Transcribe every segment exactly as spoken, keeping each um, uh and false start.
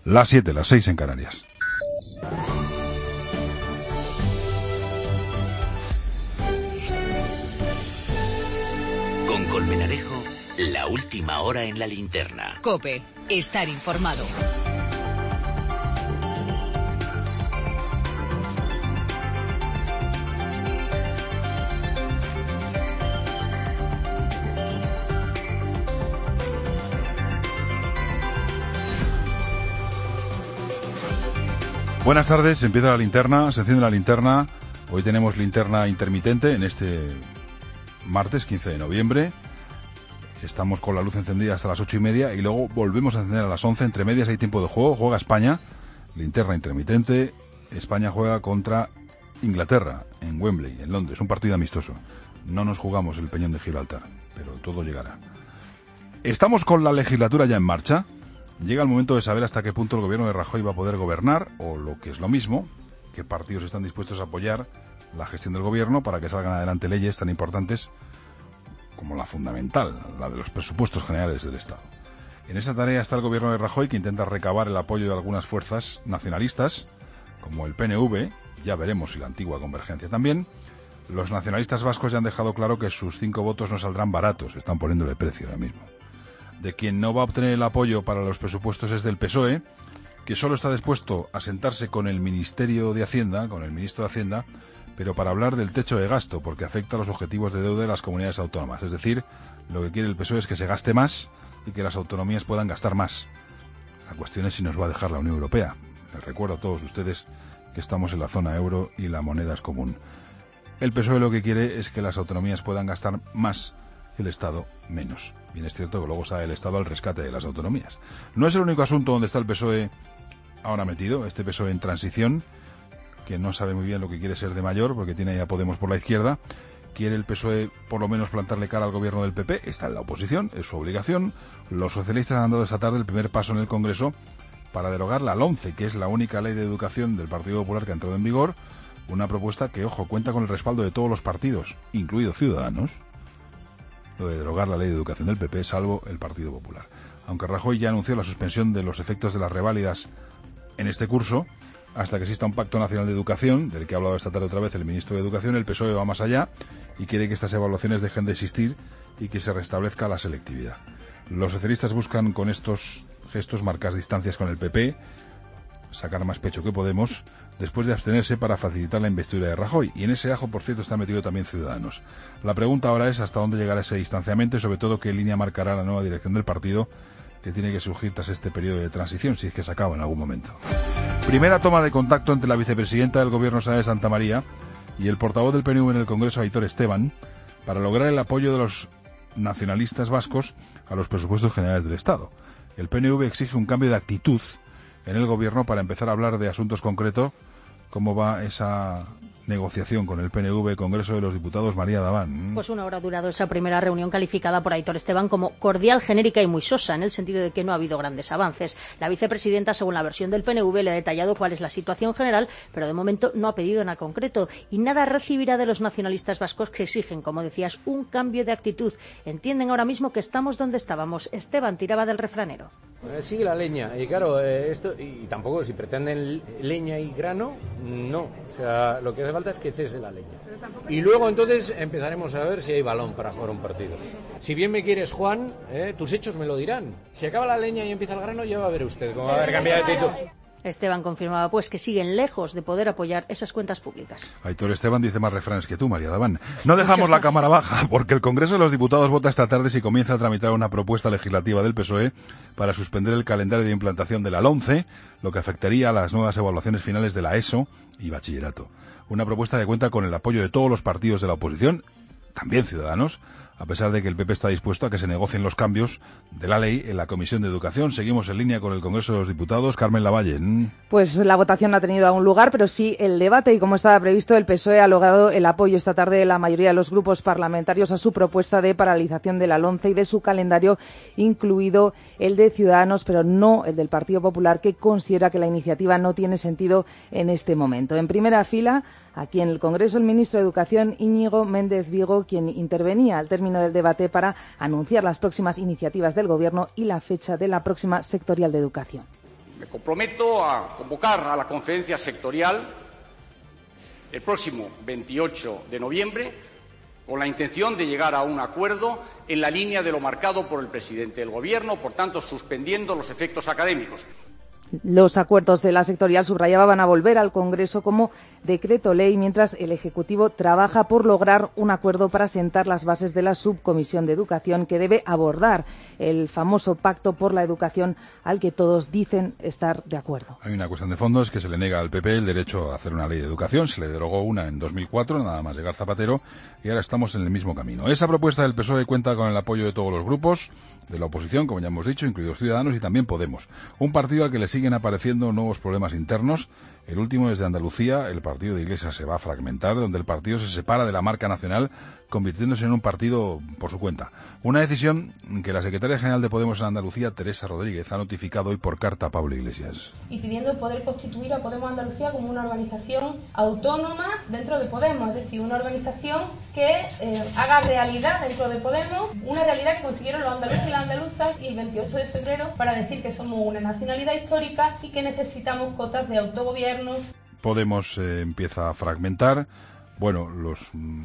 Las siete, las seis en Canarias. Con Colmenarejo, la última hora en la linterna. COPE, estar informado. Buenas tardes, empieza la linterna, se enciende la linterna. Hoy tenemos linterna intermitente en este martes quince de noviembre. Estamos con la luz encendida hasta las ocho y media y luego volvemos a encender a las once. Entre medias hay tiempo de juego, juega España, linterna intermitente. España juega contra Inglaterra en Wembley, en Londres, un partido amistoso. No nos jugamos el Peñón de Gibraltar, pero todo llegará. Estamos con la legislatura ya en marcha. Llega el momento de saber hasta qué punto el gobierno de Rajoy va a poder gobernar, o lo que es lo mismo, qué partidos están dispuestos a apoyar la gestión del gobierno para que salgan adelante leyes tan importantes como la fundamental, la de los presupuestos generales del Estado. En esa tarea está el gobierno de Rajoy, que intenta recabar el apoyo de algunas fuerzas nacionalistas, como el P N V, ya veremos si la antigua Convergencia también. Los nacionalistas vascos ya han dejado claro que sus cinco votos no saldrán baratos, están poniéndole precio ahora mismo. De quien no va a obtener el apoyo para los presupuestos es del P S O E, que solo está dispuesto a sentarse con el Ministerio de Hacienda, con el Ministro de Hacienda, pero para hablar del techo de gasto, porque afecta a los objetivos de deuda de las comunidades autónomas. Es decir, lo que quiere el P S O E es que se gaste más y que las autonomías puedan gastar más. La cuestión es si nos va a dejar la Unión Europea. Les recuerdo a todos ustedes que estamos en la zona euro y la moneda es común. El P S O E lo que quiere es que las autonomías puedan gastar más y el Estado menos. Bien es cierto que luego sale el Estado al rescate de las autonomías. No es el único asunto donde está el P S O E ahora metido, este P S O E en transición, que no sabe muy bien lo que quiere ser de mayor, porque tiene ya Podemos por la izquierda. Quiere el P S O E por lo menos plantarle cara al gobierno del P P, está en la oposición, es su obligación. Los socialistas han dado esta tarde el primer paso en el Congreso para derogar la LOMCE, que es la única ley de educación del Partido Popular que ha entrado en vigor, una propuesta que, ojo, cuenta con el respaldo de todos los partidos, incluidos Ciudadanos, lo de derogar la ley de educación del P P, salvo el Partido Popular. Aunque Rajoy ya anunció la suspensión de los efectos de las reválidas en este curso, hasta que exista un pacto nacional de educación, del que ha hablado esta tarde otra vez el ministro de Educación, el P S O E va más allá y quiere que estas evaluaciones dejen de existir y que se restablezca la selectividad. Los socialistas buscan con estos gestos marcar distancias con el P P, sacar más pecho que Podemos, después de abstenerse para facilitar la investidura de Rajoy. Y en ese ajo, por cierto, está metido también Ciudadanos. La pregunta ahora es hasta dónde llegará ese distanciamiento y sobre todo qué línea marcará la nueva dirección del partido, que tiene que surgir tras este periodo de transición, si es que se acaba en algún momento. Primera toma de contacto entre la vicepresidenta del Gobierno, Sara de Santamaría, y el portavoz del P N V en el Congreso, Aitor Esteban, para lograr el apoyo de los nacionalistas vascos a los presupuestos generales del Estado. El P N V exige un cambio de actitud en el Gobierno para empezar a hablar de asuntos concretos. ¿Cómo va esa negociación con el P N V, Congreso de los Diputados, María Daván? Pues una hora ha durado esa primera reunión, calificada por Aitor Esteban como cordial, genérica y muy sosa, en el sentido de que no ha habido grandes avances. La vicepresidenta, según la versión del P N V, le ha detallado cuál es la situación general, pero de momento no ha pedido nada concreto y nada recibirá de los nacionalistas vascos, que exigen, como decías, un cambio de actitud. Entienden ahora mismo que estamos donde estábamos. Esteban tiraba del refranero. Eh, sigue la leña, y claro, eh, esto y tampoco si pretenden leña y grano, no. O sea, lo que hace falta es que cese la leña. Y luego entonces empezaremos a ver si hay balón para jugar un partido. Si bien me quieres, Juan, eh, tus hechos me lo dirán. Si acaba la leña y empieza el grano, ya va a ver usted cómo va a haber cambiado de actitud. Esteban confirmaba, pues, que siguen lejos de poder apoyar esas cuentas públicas. Aitor Esteban dice más refranes que tú, María Daván. No dejamos la Cámara baja, porque el Congreso de los Diputados vota esta tarde si comienza a tramitar una propuesta legislativa del P S O E para suspender el calendario de implantación de la LOMCE, lo que afectaría a las nuevas evaluaciones finales de la ESO y bachillerato. Una propuesta que cuenta con el apoyo de todos los partidos de la oposición, también Ciudadanos, a pesar de que el P P está dispuesto a que se negocien los cambios de la ley en la Comisión de Educación. Seguimos en línea con el Congreso de los Diputados. Carmen Lavalle. Pues la votación no ha tenido aún lugar, pero sí el debate, y como estaba previsto, el P S O E ha logrado el apoyo esta tarde de la mayoría de los grupos parlamentarios a su propuesta de paralización de la LOMCE y de su calendario, incluido el de Ciudadanos, pero no el del Partido Popular, que considera que la iniciativa no tiene sentido en este momento. En primera fila, aquí en el Congreso, el ministro de Educación, Íñigo Méndez Vigo, quien intervenía al término del debate para anunciar las próximas iniciativas del Gobierno y la fecha de la próxima sectorial de educación. Me comprometo a convocar a la conferencia sectorial el próximo veintiocho de noviembre con la intención de llegar a un acuerdo en la línea de lo marcado por el presidente del Gobierno, por tanto, suspendiendo los efectos académicos. Los acuerdos de la sectorial, subrayaba, van a volver al Congreso como decreto ley, mientras el Ejecutivo trabaja por lograr un acuerdo para sentar las bases de la Subcomisión de Educación, que debe abordar el famoso Pacto por la Educación al que todos dicen estar de acuerdo. Hay una cuestión de fondo, es que se le niega al P P el derecho a hacer una ley de educación. Se le derogó una en dos mil cuatro, nada más llegar Zapatero, y ahora estamos en el mismo camino. Esa propuesta del P S O E cuenta con el apoyo de todos los grupos de la oposición, como ya hemos dicho, incluidos Ciudadanos y también Podemos. Un partido al que le siguen apareciendo nuevos problemas internos. El último es de Andalucía. El partido de Iglesias se va a fragmentar, donde el partido se separa de la marca nacional, convirtiéndose en un partido por su cuenta. Una decisión que la secretaria general de Podemos en Andalucía, Teresa Rodríguez, ha notificado hoy por carta a Pablo Iglesias. Y pidiendo poder constituir a Podemos Andalucía como una organización autónoma dentro de Podemos, es decir, una organización que eh, haga realidad dentro de Podemos, una realidad que consiguieron los andaluces y las andaluzas y el veintiocho de febrero para decir que somos una nacionalidad histórica y que necesitamos cotas de autogobierno. Podemos eh, empieza a fragmentar. Bueno, los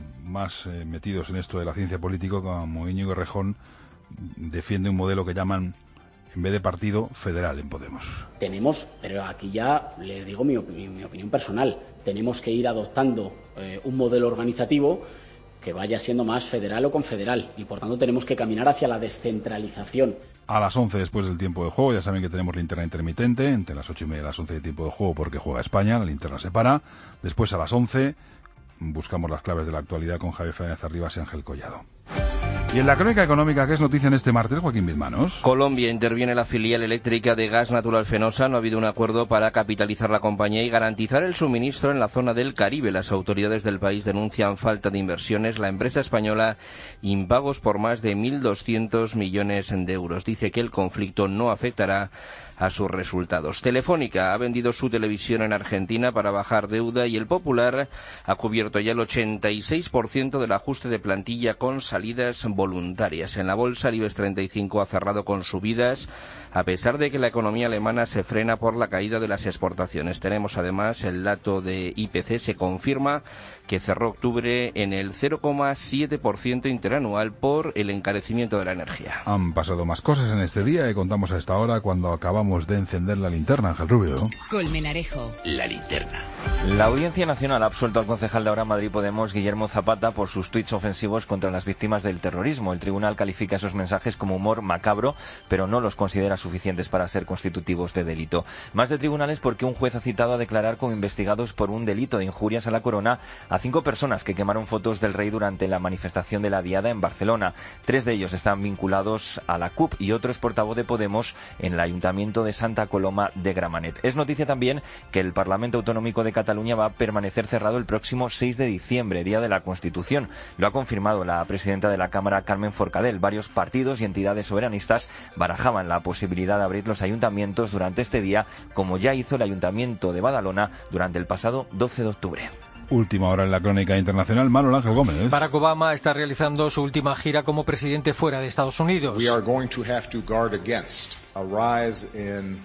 más eh, metidos en esto de la ciencia política, como Íñigo Errejón, defiende un modelo que llaman, en vez de partido, federal en Podemos. Tenemos, pero aquí ya le digo mi, mi, mi opinión personal, tenemos que ir adoptando eh, un modelo organizativo que vaya siendo más federal o confederal y, por tanto, tenemos que caminar hacia la descentralización. A las once, después del tiempo de juego, ya saben que tenemos linterna intermitente, entre las ocho y media y las once de tiempo de juego, porque juega España, la linterna se para. Después, a las once, buscamos las claves de la actualidad con Javier Fernández Arribas y Ángel Collado. Y en la crónica económica, ¿qué es noticia en este martes, Joaquín Bizmanos? Colombia interviene la filial eléctrica de Gas Natural Fenosa. No ha habido un acuerdo para capitalizar la compañía y garantizar el suministro en la zona del Caribe. Las autoridades del país denuncian falta de inversiones. La empresa española impagos por más de mil doscientos millones de euros. Dice que el conflicto no afectará a sus resultados. Telefónica ha vendido su televisión en Argentina para bajar deuda y el Popular ha cubierto ya el ochenta y seis por ciento del ajuste de plantilla con salidas voluntarias. En la bolsa, el IBEX treinta y cinco ha cerrado con subidas, a pesar de que la economía alemana se frena por la caída de las exportaciones. Tenemos además el dato de I P C, se confirma que cerró octubre en el cero coma siete por ciento interanual por el encarecimiento de la energía. Han pasado más cosas en este día y contamos a esta hora cuando acabamos de encender la linterna, Ángel Rubio. Colmenarejo. La linterna. La Audiencia Nacional ha absuelto al concejal de Ahora Madrid Podemos, Guillermo Zapata, por sus tuits ofensivos contra las víctimas del terrorismo. El tribunal califica esos mensajes como humor macabro, pero no los considera suficientes para ser constitutivos de delito. Más de tribunales porque un juez ha citado a declarar como investigados por un delito de injurias a la corona a cinco personas que quemaron fotos del rey durante la manifestación de la Diada en Barcelona. Tres de ellos están vinculados a la C U P y otro es portavoz de Podemos en el Ayuntamiento de Santa Coloma de Gramenet. Es noticia también que el Parlamento Autonómico de Cataluña va a permanecer cerrado el próximo seis de diciembre, Día de la Constitución. Lo ha confirmado la presidenta de la Cámara, Carmen Forcadell. Varios partidos y entidades soberanistas barajaban la posibilidad de abrir los ayuntamientos durante este día, como ya hizo el Ayuntamiento de Badalona durante el pasado doce de octubre. Última hora en la crónica internacional, Manuel Ángel Gómez. Barack Obama está realizando su última gira como presidente fuera de Estados Unidos. We are going to have to guard against a rise in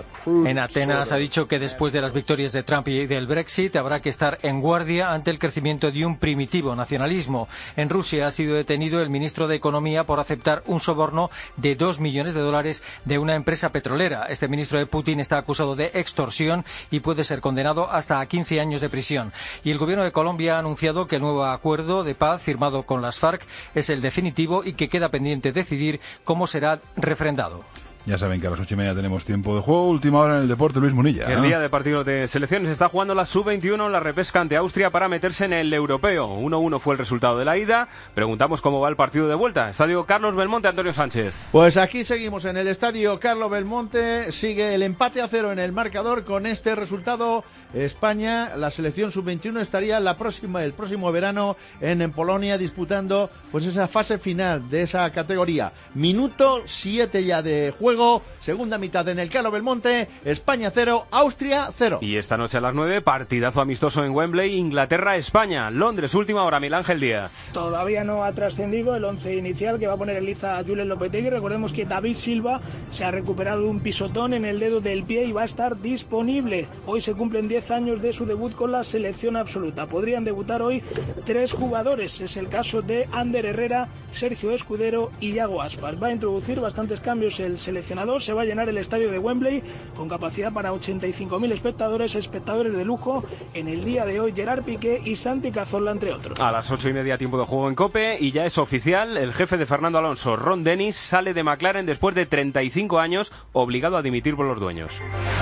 En Atenas ha dicho que después de las victorias de Trump y del Brexit habrá que estar en guardia ante el crecimiento de un primitivo nacionalismo. En Rusia ha sido detenido el ministro de Economía por aceptar un soborno de dos millones de dólares de una empresa petrolera. Este ministro de Putin está acusado de extorsión y puede ser condenado hasta a quince años de prisión. Y el gobierno de Colombia ha anunciado que el nuevo acuerdo de paz firmado con las FARC es el definitivo y que queda pendiente decidir cómo será refrendado. Ya saben que a las ocho y media tenemos tiempo de juego. Última hora en el deporte, Luis Munilla. El día de partido de selecciones está jugando la sub veintiuno en la repesca ante Austria para meterse en el europeo. uno uno fue el resultado de la ida. Preguntamos cómo va el partido de vuelta. Estadio Carlos Belmonte, Antonio Sánchez. Pues aquí seguimos en el estadio Carlos Belmonte. Sigue el empate a cero en el marcador. Con este resultado, España, la selección sub veintiuno, estaría la próxima, el próximo verano en, en Polonia disputando pues esa fase final de esa categoría. Minuto siete ya de juego. juego, segunda mitad en el Carlo Belmonte, España cero, Austria cero. Y esta noche a las nueve, partidazo amistoso en Wembley, Inglaterra-España. Londres, última hora, Miguel Ángel Díaz. Todavía no ha trascendido el once inicial que va a poner en liza Julen Lopetegui. Recordemos que David Silva se ha recuperado de un pisotón en el dedo del pie y va a estar disponible. Hoy se cumplen diez años de su debut con la selección absoluta. Podrían debutar hoy tres jugadores. Es el caso de Ander Herrera, Sergio Escudero y Iago Aspas. Va a introducir bastantes cambios el seleccionador. Se va a llenar el estadio de Wembley con capacidad para ochenta y cinco mil espectadores, espectadores de lujo. En el día de hoy, Gerard Piqué y Santi Cazorla, entre otros. A las ocho y media, tiempo de juego en COPE, y ya es oficial, el jefe de Fernando Alonso, Ron Dennis, sale de McLaren después de treinta y cinco años, obligado a dimitir por los dueños.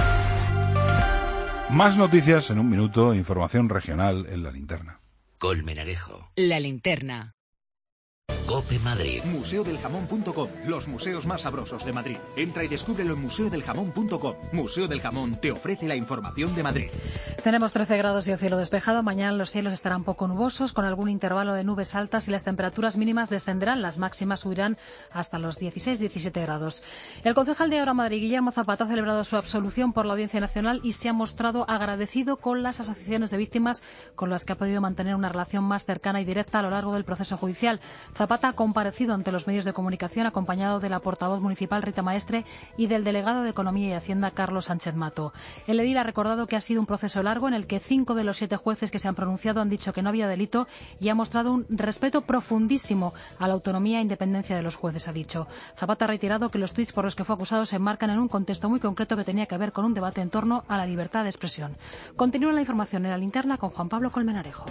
Más noticias en un minuto, información regional en la linterna. Colmenarejo. La linterna. COPE Madrid. museo del jamón punto com, los museos más sabrosos de Madrid. Entra y descúbrelo en museo del jamón punto com. Museo del Jamón te ofrece la información de Madrid. Tenemos trece grados y el cielo despejado. Mañana los cielos estarán poco nubosos, con algún intervalo de nubes altas, y las temperaturas mínimas descenderán. Las máximas subirán hasta los dieciséis diecisiete grados. El concejal de Ahora Madrid, Guillermo Zapata, ha celebrado su absolución por la Audiencia Nacional y se ha mostrado agradecido con las asociaciones de víctimas con las que ha podido mantener una relación más cercana y directa a lo largo del proceso judicial. Zapata ha comparecido ante los medios de comunicación acompañado de la portavoz municipal Rita Maestre y del delegado de Economía y Hacienda Carlos Sánchez Mato. El edil ha recordado que ha sido un proceso largo en el que cinco de los siete jueces que se han pronunciado han dicho que no había delito y ha mostrado un respeto profundísimo a la autonomía e independencia de los jueces, ha dicho. Zapata ha reiterado que los tuits por los que fue acusado se enmarcan en un contexto muy concreto que tenía que ver con un debate en torno a la libertad de expresión. Continúa la información en la linterna con Juan Pablo Colmenarejo.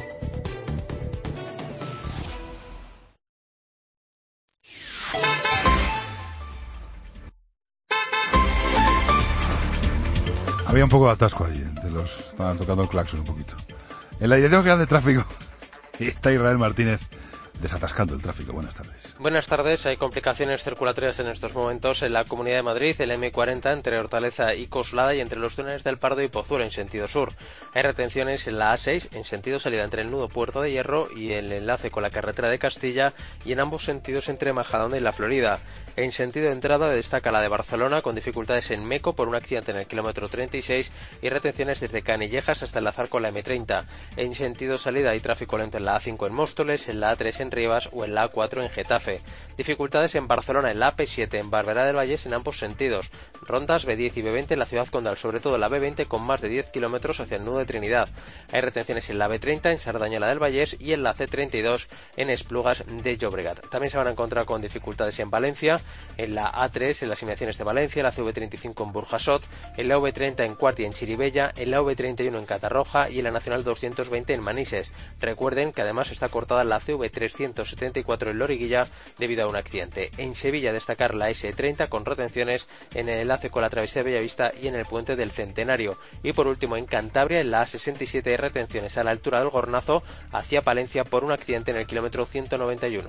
Había un poco de atasco ahí, de los estaban tocando el claxon un poquito. En la Dirección General de Tráfico está Israel Martínez desatascando el tráfico. Buenas tardes. Buenas tardes. Hay complicaciones circulatorias en estos momentos en la Comunidad de Madrid, el eme cuarenta entre Hortaleza y Coslada y entre los túneles del Pardo y Pozuelo en sentido sur. Hay retenciones en la A seis en sentido salida entre el nudo Puerto de Hierro y el enlace con la carretera de Castilla, y en ambos sentidos entre Majadahonda y La Florida. En sentido de entrada destaca la de Barcelona con dificultades en Meco por un accidente en el kilómetro treinta y seis y retenciones desde Canillejas hasta enlazar con la eme treinta. En sentido salida hay tráfico lento en la A cinco en Móstoles, en la A tres en Rivas o en la A cuatro en Getafe. Dificultades en Barcelona, en la A P siete en Barberá del Vallés en ambos sentidos. Rondas be diez y be veinte en la ciudad condal, sobre todo la be veinte con más de diez kilómetros hacia el nudo de Trinidad. Hay retenciones en la be treinta en Sardañola del Vallés y en la ce treinta y dos en Esplugas de Llobregat. También se van a encontrar con dificultades en Valencia, en la A tres en las inmediaciones de Valencia, la ce ve treinta y cinco en Burjasot, en la ve treinta en Cuart y en Chiribella, en la ve treinta y uno en Catarroja y en la Nacional doscientos veinte en Manises. Recuerden que además está cortada la ce ve trescientos setenta y cuatro en Loriguilla debido a un accidente. En Sevilla destacar la ese treinta con retenciones en el enlace con la travesía de Bellavista y en el puente del Centenario. Y por último en Cantabria, en la A sesenta y siete hay retenciones a la altura del Gornazo hacia Palencia por un accidente en el kilómetro ciento noventa y uno.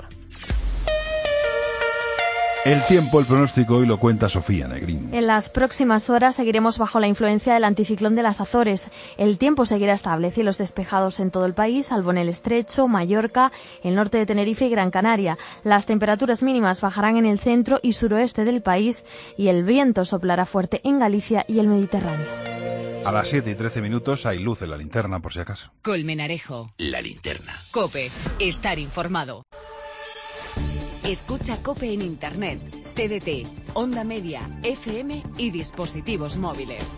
El tiempo, el pronóstico, hoy lo cuenta Sofía Negrín. En las próximas horas seguiremos bajo la influencia del anticiclón de las Azores. El tiempo seguirá estable, cielos despejados en todo el país, salvo en el Estrecho, Mallorca, el norte de Tenerife y Gran Canaria. Las temperaturas mínimas bajarán en el centro y suroeste del país y el viento soplará fuerte en Galicia y el Mediterráneo. A las siete y trece minutos hay luz en la linterna, por si acaso. Colmenarejo. La linterna. COPE. Estar informado. Escucha COPE en Internet, te de te, Onda Media, efe eme y dispositivos móviles.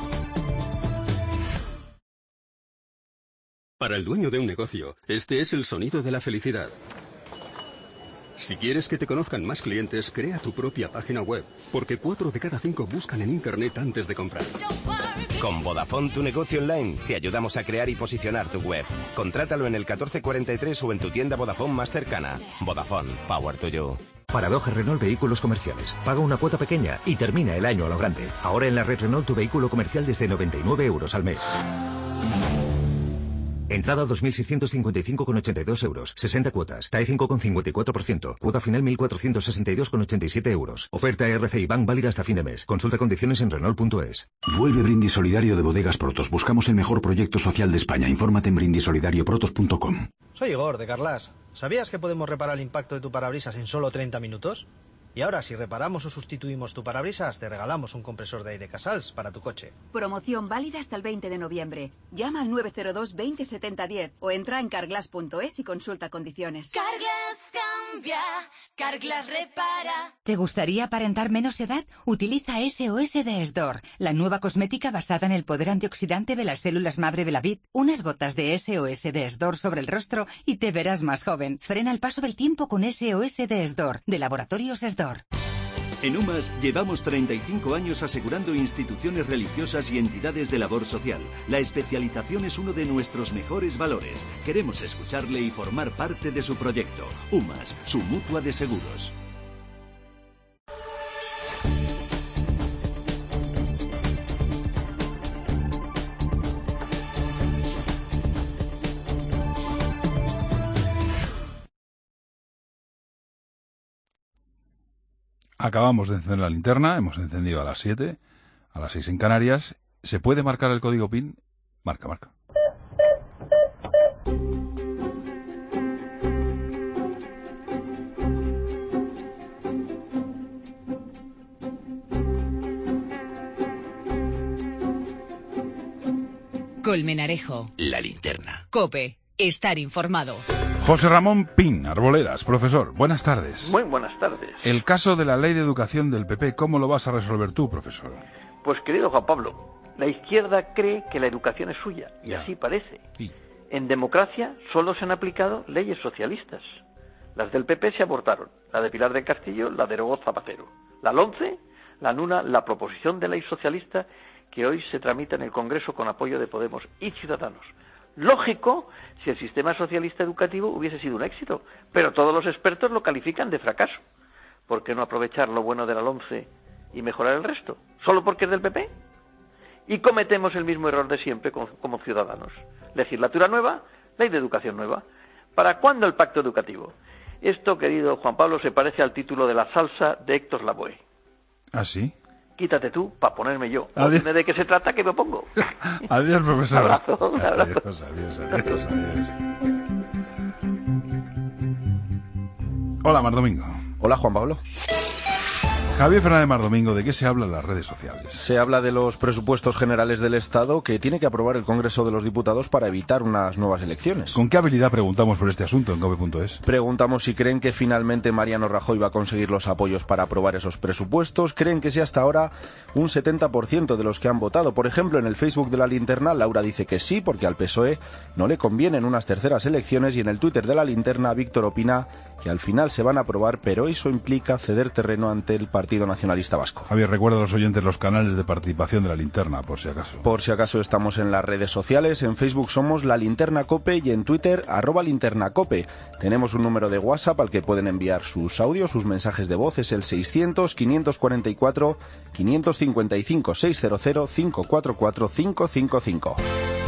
Para el dueño de un negocio, este es el sonido de la felicidad. Si quieres que te conozcan más clientes, crea tu propia página web, porque cuatro de cada cinco buscan en Internet antes de comprar. Con Vodafone Tu Negocio Online te ayudamos a crear y posicionar tu web. Contrátalo en el catorce cuarenta y tres o en tu tienda Vodafone más cercana. Vodafone, Power to You. Paradoja Renault Vehículos Comerciales. Paga una cuota pequeña y termina el año a lo grande. Ahora en la red Renault tu vehículo comercial desde noventa y nueve euros al mes. Entrada dos mil seiscientos cincuenta y cinco con ochenta y dos euros. sesenta cuotas. T A E cinco con cincuenta y cuatro por ciento. Cuota final mil cuatrocientos sesenta y dos con ochenta y siete euros. Oferta R C I Bank válida hasta fin de mes. Consulta condiciones en Renault punto es. Vuelve Brindis Solidario de Bodegas Protos. Buscamos el mejor proyecto social de España. Infórmate en brindis solidario protos punto com. Soy Igor, de Carlas. ¿Sabías que podemos reparar el impacto de tu parabrisas en solo treinta minutos? Y ahora, si reparamos o sustituimos tu parabrisas, te regalamos un compresor de aire Casals para tu coche. Promoción válida hasta el veinte de noviembre. Llama al nueve cero dos veinte setenta diez o entra en carglass punto es y consulta condiciones. Carglass cambia, Carglass repara. ¿Te gustaría aparentar menos edad? Utiliza S O S de Esdor, la nueva cosmética basada en el poder antioxidante de las células madre Belavit. Unas gotas de S O S de Esdor sobre el rostro y te verás más joven. Frena el paso del tiempo con S O S de Esdor, de Laboratorios Esdor. En UMAS llevamos treinta y cinco años asegurando instituciones religiosas y entidades de labor social. La especialización es uno de nuestros mejores valores. Queremos escucharle y formar parte de su proyecto. UMAS, su mutua de seguros. Acabamos de encender la linterna, hemos encendido a las siete, a las seis en Canarias. ¿Se puede marcar el código P I N? Marca, marca. Colmenarejo. La linterna. COPE. Estar informado. José Ramón Pin, Arboledas, profesor, buenas tardes. Muy buenas tardes. El caso de la ley de educación del P P, ¿cómo lo vas a resolver tú, profesor? Pues querido Juan Pablo, la izquierda cree que la educación es suya, y Ya. así parece. Sí. En democracia solo se han aplicado leyes socialistas. Las del P P se abortaron, la de Pilar del Castillo la derogó Zapatero. La LOMCE la anula la proposición de ley socialista que hoy se tramita en el Congreso con apoyo de Podemos y Ciudadanos. Lógico si el sistema socialista educativo hubiese sido un éxito, pero todos los expertos lo califican de fracaso. ¿Por qué no aprovechar lo bueno de la LOMCE y mejorar el resto? ¿Solo porque es del P P? Y cometemos el mismo error de siempre como, como ciudadanos. Legislatura nueva, ley de educación nueva. ¿Para cuándo el pacto educativo? Esto, querido Juan Pablo, se parece al título de La salsa de Héctor Lavoe. ¿Ah, sí? Quítate tú para ponerme yo. Adiós. Dime de qué se trata que me pongo. Adiós, profesor. Abrazo, un abrazo. Adiós, adiós, adiós, adiós. Hola, Mar Domingo. Hola, Juan Pablo. Javier Fernández Mar Domingo, ¿de qué se habla en las redes sociales? Se habla de los presupuestos generales del Estado que tiene que aprobar el Congreso de los Diputados para evitar unas nuevas elecciones. ¿Con qué habilidad preguntamos por este asunto en cope punto es? Preguntamos si creen que finalmente Mariano Rajoy va a conseguir los apoyos para aprobar esos presupuestos. Creen que sí hasta ahora un setenta por ciento de los que han votado. Por ejemplo, en el Facebook de la linterna, Laura dice que sí, porque al P S O E no le convienen unas terceras elecciones, y en el Twitter de la linterna, Víctor opina que al final se van a aprobar, pero eso implica ceder terreno ante el Partido Nacionalista Vasco. Javier, recuerda a los oyentes los canales de participación de la linterna, por si acaso. Por si acaso estamos en las redes sociales. En Facebook somos La Linterna Cope y en Twitter arroba Linterna Cope. Tenemos un número de WhatsApp al que pueden enviar sus audios, sus mensajes de voz. Es el seiscientos, quinientos cuarenta y cuatro, quinientos cincuenta y cinco, seiscientos, cinco cuatro cuatro, cinco cinco cinco.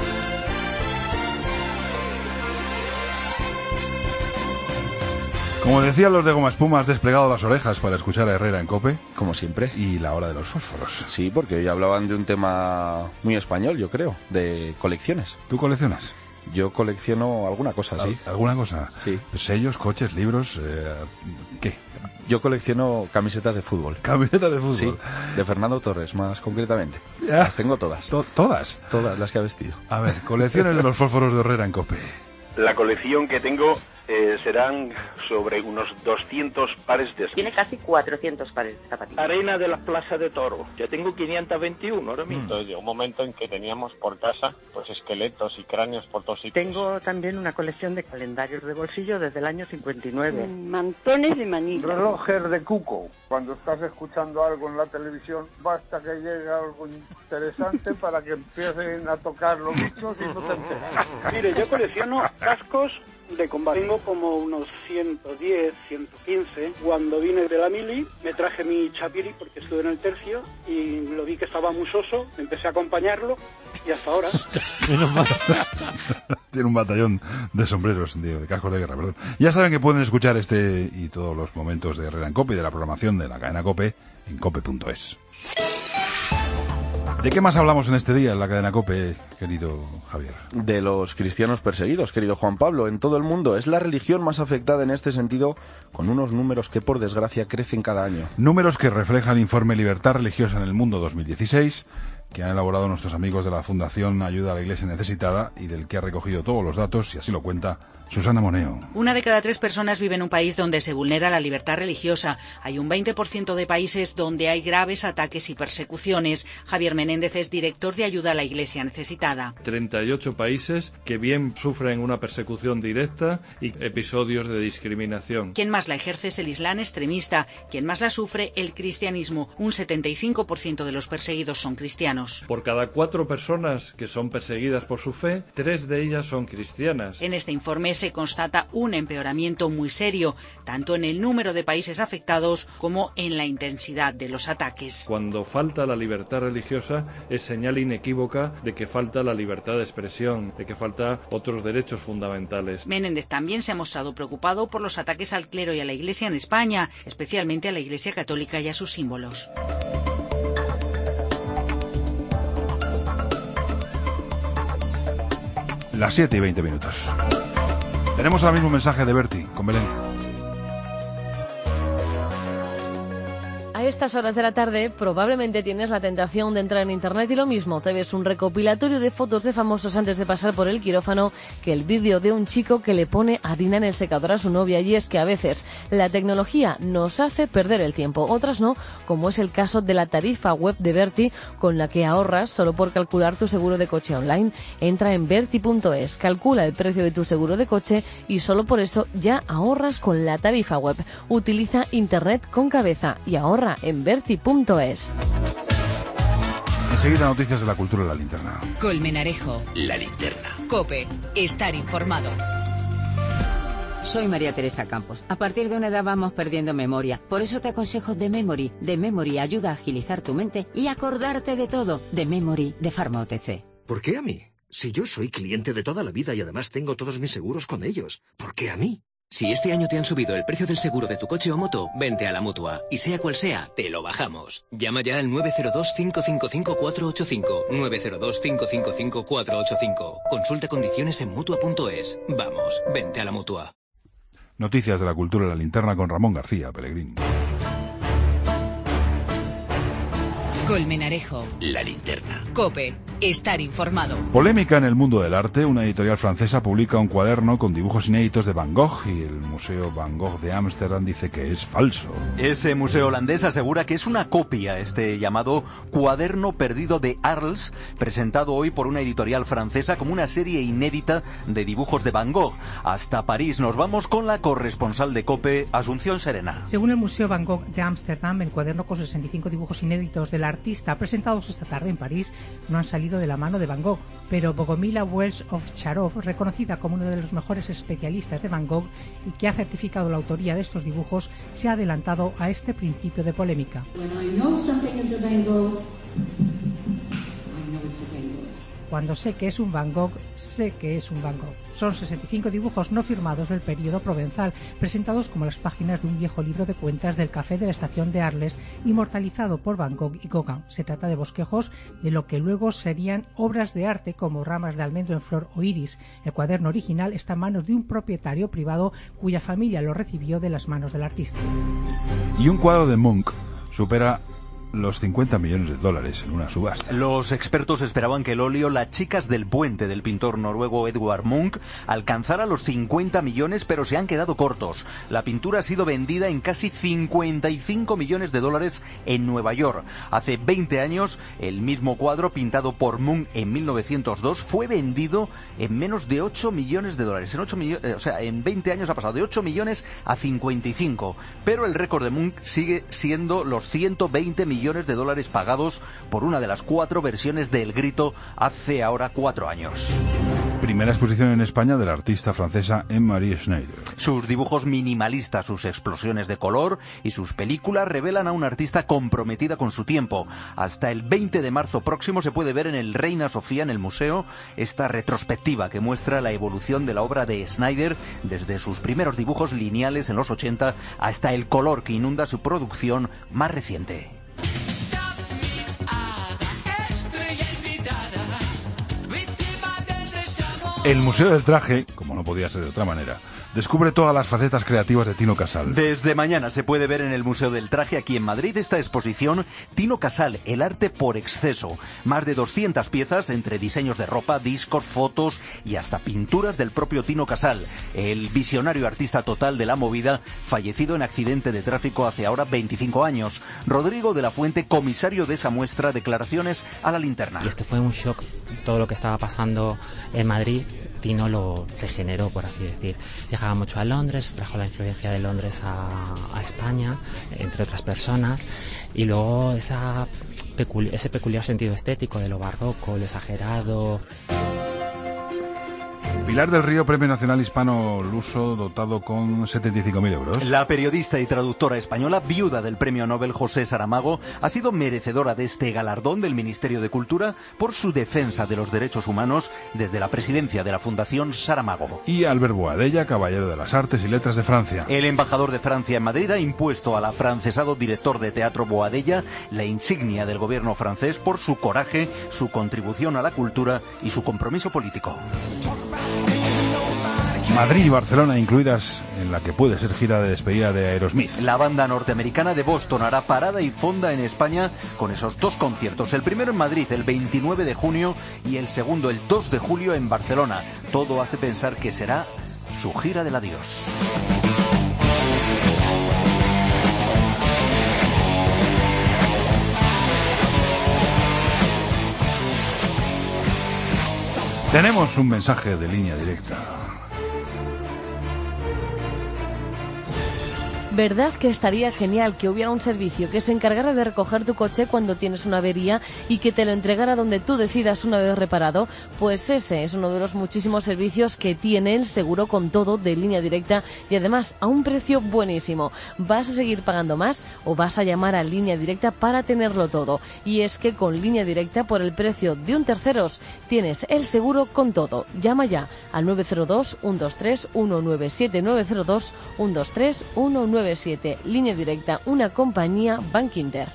Como decían los de Goma Espuma, has desplegado las orejas para escuchar a Herrera en COPE. Como siempre. Y la hora de los fósforos. Sí, porque hoy hablaban de un tema muy español, yo creo, de colecciones. ¿Tú coleccionas? Yo colecciono alguna cosa, sí. ¿Alguna cosa? Sí. ¿Sellos, coches, libros? Eh, ¿Qué? Yo colecciono camisetas de fútbol. ¿Camisetas de fútbol? Sí, de Fernando Torres, más concretamente. ¿Ya? Las tengo todas. ¿To- ¿Todas? Todas las que ha vestido. A ver, colecciones de los fósforos de Herrera en COPE. La colección que tengo eh, serán sobre unos doscientos pares de esquís. Tiene casi cuatrocientos pares de zapatillas. Arena de la Plaza de Toro. Yo tengo quinientos veintiuno ahora mismo. Entonces llegó un momento en que teníamos por casa pues esqueletos y cráneos por todos sitios. Tengo también una colección de calendarios de bolsillo desde el año cincuenta y nueve. Mantones de manilla. Relojes de cuco. Cuando estás escuchando algo en la televisión, basta que llegue algo interesante para que empiecen a tocar los bichos y no te enteras. Mire, yo colecciono cascos de combate. Tengo como unos ciento diez, ciento quince. Cuando vine de la mili, me traje mi chapiri porque estuve en el tercio y lo vi que estaba muy soso, empecé a acompañarlo y hasta ahora. Tiene un batallón de sombreros, digo, de cascos de guerra, perdón. Ya saben que pueden escuchar este y todos los momentos de Herrera en COPE y de la programación de la cadena COPE en cope punto es. ¿De qué más hablamos en este día en la cadena COPE, querido Javier? De los cristianos perseguidos, querido Juan Pablo, en todo el mundo. Es la religión más afectada en este sentido, con unos números que por desgracia crecen cada año. Números que refleja el informe Libertad Religiosa en el Mundo dos mil dieciséis, que han elaborado nuestros amigos de la Fundación Ayuda a la Iglesia Necesitada y del que ha recogido todos los datos, y así lo cuenta Susana Moneo. Una de cada tres personas vive en un país donde se vulnera la libertad religiosa. Hay un veinte por ciento de países donde hay graves ataques y persecuciones. Javier Menéndez es director de Ayuda a la Iglesia Necesitada. treinta y ocho países que bien sufren una persecución directa y episodios de discriminación. Quien más la ejerce es el Islam extremista. Quien más la sufre, el cristianismo. Un setenta y cinco por ciento de los perseguidos son cristianos. Por cada cuatro personas que son perseguidas por su fe, tres de ellas son cristianas. En este informe se constata un empeoramiento muy serio, tanto en el número de países afectados como en la intensidad de los ataques. Cuando falta la libertad religiosa es señal inequívoca de que falta la libertad de expresión, de que falta otros derechos fundamentales. Menéndez también se ha mostrado preocupado por los ataques al clero y a la Iglesia en España, especialmente a la Iglesia Católica y a sus símbolos. Las siete y veinte minutos. Tenemos ahora mismo un mensaje de Berti, con Belén. A estas horas de la tarde probablemente tienes la tentación de entrar en internet y lo mismo, te ves un recopilatorio de fotos de famosos antes de pasar por el quirófano que el vídeo de un chico que le pone harina en el secador a su novia. Y es que a veces la tecnología nos hace perder el tiempo, otras no, como es el caso de la tarifa web de Berti, con la que ahorras solo por calcular tu seguro de coche online. Entra en berti punto es, calcula el precio de tu seguro de coche y solo por eso ya ahorras con la tarifa web. Utiliza internet con cabeza y ahorra en berti punto es. Enseguida noticias de la cultura de la linterna. Colmenarejo. La linterna. COPE. Estar informado. Soy María Teresa Campos. A partir de una edad vamos perdiendo memoria. Por eso te aconsejo The Memory. The Memory ayuda a agilizar tu mente y acordarte de todo. The Memory de Pharma O T C. ¿Por qué a mí? Si yo soy cliente de toda la vida y además tengo todos mis seguros con ellos. ¿Por qué a mí? Si este año te han subido el precio del seguro de tu coche o moto, vente a la Mutua. Y sea cual sea, te lo bajamos. Llama ya al nueve cero dos, cinco cinco cinco, cuatro ocho cinco. nueve cero dos, cinco cinco cinco, cuatro ocho cinco. Consulta condiciones en Mutua punto es. Vamos, vente a la Mutua. Noticias de la cultura de la linterna con Ramón García Pellegrín. Colmenarejo. La linterna. COPE. Estar informado. Polémica en el mundo del arte. Una editorial francesa publica un cuaderno con dibujos inéditos de Van Gogh y el Museo Van Gogh de Ámsterdam dice que es falso. Ese museo holandés asegura que es una copia, este llamado Cuaderno Perdido de Arles, presentado hoy por una editorial francesa como una serie inédita de dibujos de Van Gogh. Hasta París nos vamos con la corresponsal de COPE, Asunción Serena. Según el Museo Van Gogh de Ámsterdam, el cuaderno con sesenta y cinco dibujos inéditos del artista presentados esta tarde en París no han salido de la mano de Van Gogh, pero Bogomila Welch-Ovcharov, reconocida como uno de los mejores especialistas de Van Gogh y que ha certificado la autoría de estos dibujos, se ha adelantado a este principio de polémica. Cuando sé que es un Van Gogh, sé que es un Van Gogh. Son sesenta y cinco dibujos no firmados del período provenzal, presentados como las páginas de un viejo libro de cuentas del café de la estación de Arles, inmortalizado por Van Gogh y Gauguin. Se trata de bosquejos de lo que luego serían obras de arte como ramas de almendro en flor o iris. El cuaderno original está en manos de un propietario privado cuya familia lo recibió de las manos del artista. Y un cuadro de Munch supera los cincuenta millones de dólares en una subasta. Los expertos esperaban que el óleo Las chicas del puente del pintor noruego Edvard Munch alcanzara los cincuenta millones, pero se han quedado cortos. La pintura ha sido vendida en casi cincuenta y cinco millones de dólares en Nueva York. Hace veinte años, el mismo cuadro pintado por Munch en mil novecientos dos fue vendido en menos de ocho millones de dólares. En ocho millones, eh, o sea, en veinte años ha pasado de ocho millones a cincuenta y cinco. Pero el récord de Munch sigue siendo los ciento veinte millones millones de dólares pagados por una de las cuatro versiones de El Grito hace ahora cuatro años. Primera exposición en España de la artista francesa Anne-Marie Schneider. Sus dibujos minimalistas, sus explosiones de color y sus películas revelan a una artista comprometida con su tiempo. Hasta el veinte de marzo próximo se puede ver en el Reina Sofía, en el museo, esta retrospectiva que muestra la evolución de la obra de Schneider desde sus primeros dibujos lineales en los ochenta hasta el color que inunda su producción más reciente. El Museo del Traje, como no podía ser de otra manera, descubre todas las facetas creativas de Tino Casal. Desde mañana se puede ver en el Museo del Traje, aquí en Madrid, esta exposición Tino Casal, el arte por exceso. Más de doscientas piezas entre diseños de ropa, discos, fotos y hasta pinturas del propio Tino Casal, el visionario artista total de la movida, fallecido en accidente de tráfico hace ahora veinticinco años. Rodrigo de la Fuente, comisario de esa muestra, declaraciones a La Linterna. Y es que fue un shock todo lo que estaba pasando en Madrid. Tino lo regeneró, por así decir. Viajaba mucho a Londres, trajo la influencia de Londres a, a España, entre otras personas, y luego esa pecul- ese peculiar sentido estético de lo barroco, lo exagerado. Pilar del Río, Premio Nacional Hispano-Luso, dotado con setenta y cinco mil euros. La periodista y traductora española, viuda del Premio Nobel José Saramago, ha sido merecedora de este galardón del Ministerio de Cultura por su defensa de los derechos humanos desde la presidencia de la Fundación Saramago. Y Albert Boadella, Caballero de las Artes y Letras de Francia. El embajador de Francia en Madrid ha impuesto al afrancesado director de teatro Boadella la insignia del gobierno francés por su coraje, su contribución a la cultura y su compromiso político. Madrid y Barcelona incluidas en la que puede ser gira de despedida de Aerosmith. La banda norteamericana de Boston hará parada y fonda en España con esos dos conciertos. El primero en Madrid el veintinueve de junio y el segundo el dos de julio en Barcelona. Todo hace pensar que será su gira del adiós. Tenemos un mensaje de Línea Directa. ¿Verdad que estaría genial que hubiera un servicio que se encargara de recoger tu coche cuando tienes una avería y que te lo entregara donde tú decidas una vez reparado? Pues ese es uno de los muchísimos servicios que tiene el seguro con todo de Línea Directa y además a un precio buenísimo. ¿Vas a seguir pagando más o vas a llamar a Línea Directa para tenerlo todo? Y es que con Línea Directa, por el precio de un terceros, tienes el seguro con todo. Llama ya al nueve cero dos, uno dos tres, uno nueve siete, nueve cero dos, uno dos tres, uno nueve siete. Línea Directa, una compañía Bank Inter.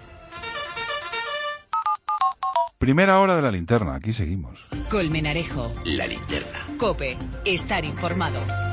Primera hora de La Linterna, aquí seguimos. Colmenarejo. La Linterna. COPE. Estar informado.